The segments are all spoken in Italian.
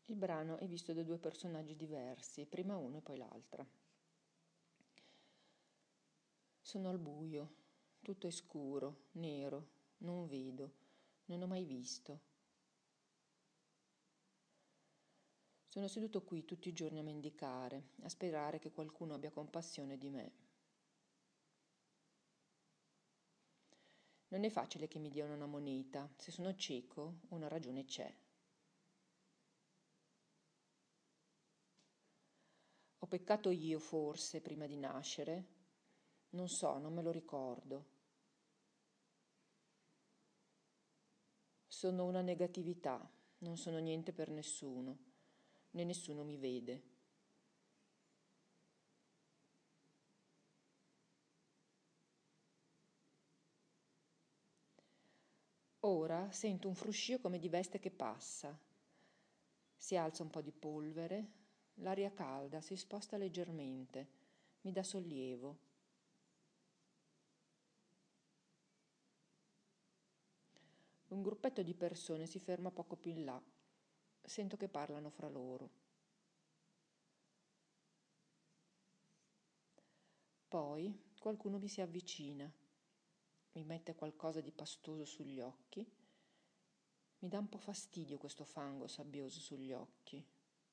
Il brano è visto da due personaggi diversi, prima uno e poi l'altra. Sono al buio, tutto è scuro, nero, non vedo, non ho mai visto. Sono seduto qui tutti i giorni a mendicare, a sperare che qualcuno abbia compassione di me. Non è facile che mi diano una moneta, se sono cieco una ragione c'è. Ho peccato io forse prima di nascere? Non so, non me lo ricordo. Sono una negatività, non sono niente per nessuno, né nessuno mi vede. Ora sento un fruscio come di veste che passa. Si alza un po' di polvere, l'aria calda si sposta leggermente, mi dà sollievo. Un gruppetto di persone si ferma poco più in là. Sento che parlano fra loro. Poi qualcuno mi si avvicina, mi mette qualcosa di pastoso sugli occhi. Mi dà un po' fastidio questo fango sabbioso sugli occhi.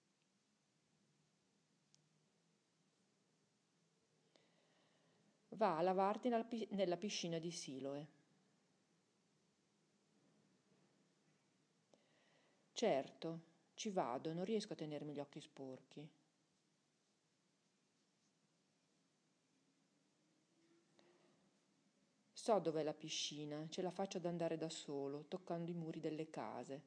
Va a lavarti nella piscina di Siloe. Certo, ci vado, non riesco a tenermi gli occhi sporchi. So dov'è la piscina, ce la faccio ad andare da solo, toccando i muri delle case.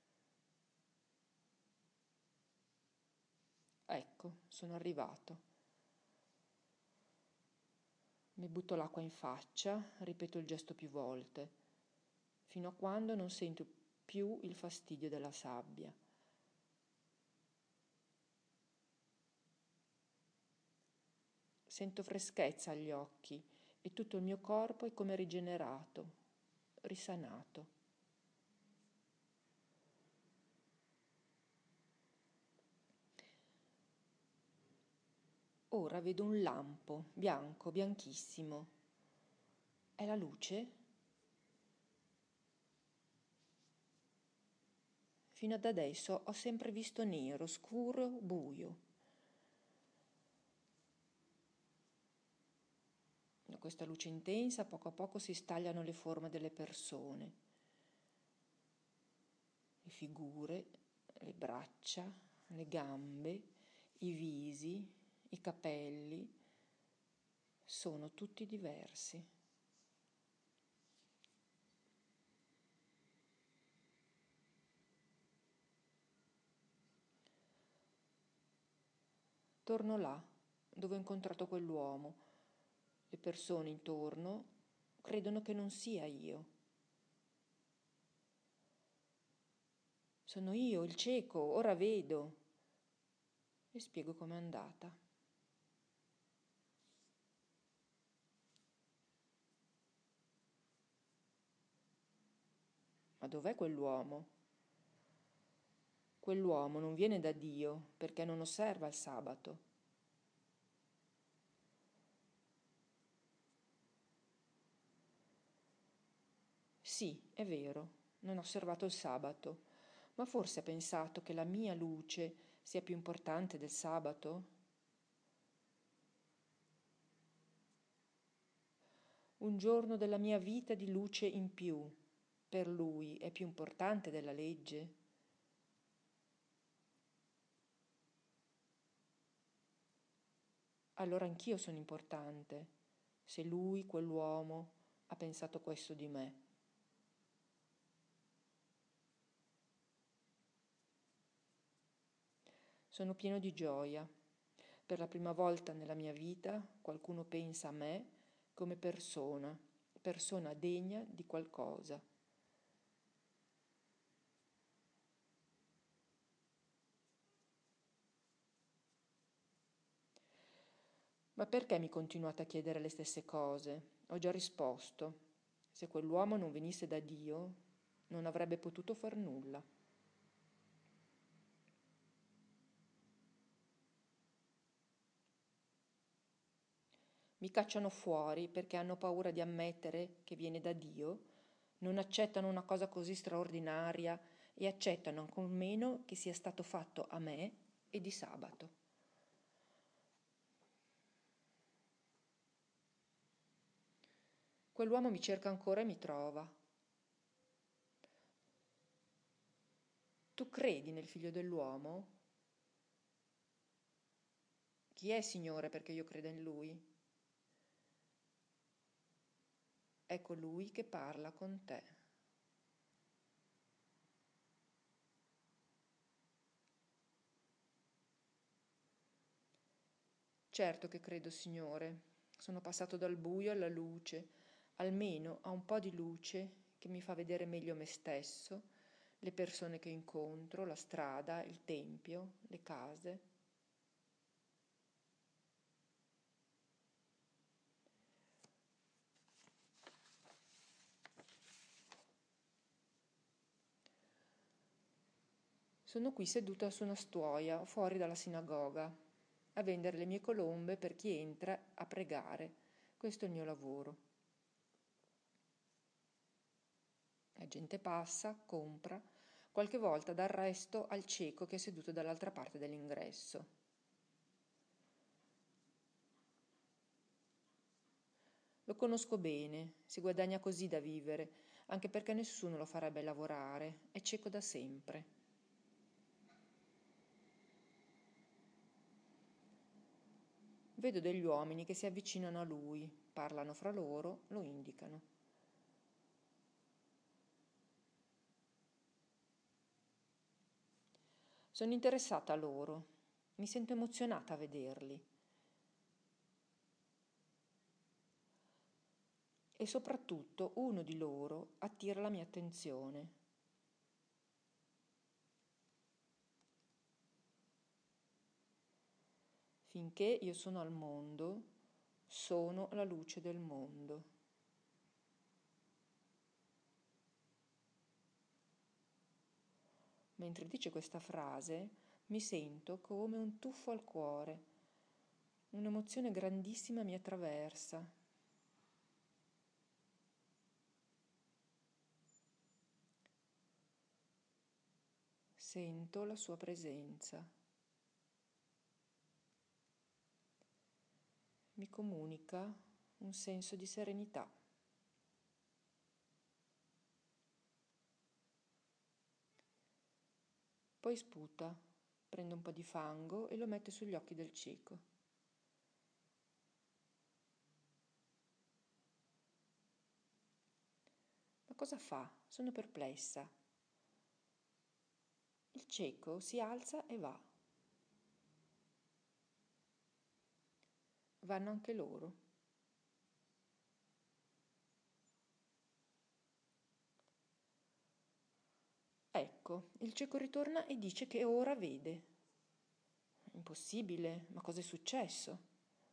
Ecco, sono arrivato. Mi butto l'acqua in faccia, ripeto il gesto più volte, fino a quando non sento più il fastidio della sabbia. Sento freschezza agli occhi e tutto il mio corpo è come rigenerato, risanato. Ora vedo un lampo, bianco, bianchissimo. È la luce? Fino ad adesso ho sempre visto nero, scuro, buio. Da questa luce intensa poco a poco si stagliano le forme delle persone, le figure, le braccia, le gambe, i visi, i capelli, sono tutti diversi. Torno là, dove ho incontrato quell'uomo. Le persone intorno credono che non sia io. Sono io, il cieco, ora vedo. E spiego com'è andata. Ma dov'è quell'uomo? Quell'uomo non viene da Dio perché non osserva il sabato. Sì, è vero, non ho osservato il sabato, ma forse ha pensato che la mia luce sia più importante del sabato? Un giorno della mia vita di luce in più, per lui è più importante della legge? Allora anch'io sono importante, se lui, quell'uomo, ha pensato questo di me. Sono pieno di gioia. Per la prima volta nella mia vita qualcuno pensa a me come persona, persona degna di qualcosa. Ma perché mi continuate a chiedere le stesse cose? Ho già risposto. Se quell'uomo non venisse da Dio, non avrebbe potuto far nulla. Mi cacciano fuori perché hanno paura di ammettere che viene da Dio, non accettano una cosa così straordinaria e accettano ancor meno che sia stato fatto a me e di sabato. Quell'uomo mi cerca ancora e mi trova. Tu credi nel Figlio dell'uomo? Chi è, Signore, perché io creda in Lui? È colui che parla con te. Certo che credo, Signore. Sono passato dal buio alla luce, almeno a un po' di luce che mi fa vedere meglio me stesso, le persone che incontro, la strada, il tempio, le case. Sono qui seduta su una stuoia fuori dalla sinagoga, a vendere le mie colombe per chi entra a pregare. Questo è il mio lavoro. La gente passa, compra, qualche volta dà il resto al cieco che è seduto dall'altra parte dell'ingresso. Lo conosco bene, si guadagna così da vivere, anche perché nessuno lo farebbe lavorare, è cieco da sempre. Vedo degli uomini che si avvicinano a lui, parlano fra loro, lo indicano. Sono interessata a loro, mi sento emozionata a vederli. E soprattutto uno di loro attira la mia attenzione. Finché io sono al mondo, sono la luce del mondo. Mentre dice questa frase, mi sento come un tuffo al cuore. Un'emozione grandissima mi attraversa. Sento la sua presenza. Mi comunica un senso di serenità. Poi sputa, prende un po' di fango e lo mette sugli occhi del cieco. Ma cosa fa? Sono perplessa. Il cieco si alza e va. Vanno anche loro. Ecco, il cieco ritorna e dice che ora vede. Impossibile, ma cosa è successo?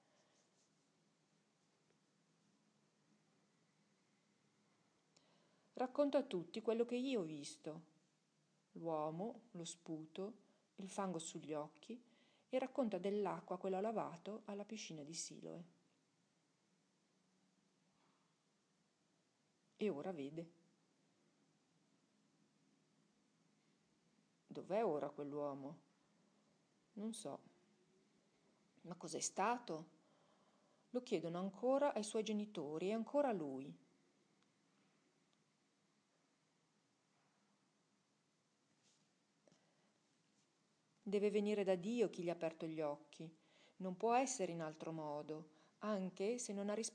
Racconto a tutti quello che io ho visto. L'uomo, lo sputo, il fango sugli occhi e racconta dell'acqua che l'ha lavato alla piscina di Siloe. E ora vede. Dov'è ora quell'uomo? Non so. Ma cos'è stato? Lo chiedono ancora ai suoi genitori e ancora a lui. Deve venire da Dio chi gli ha aperto gli occhi. Non può essere in altro modo, anche se non ha risposto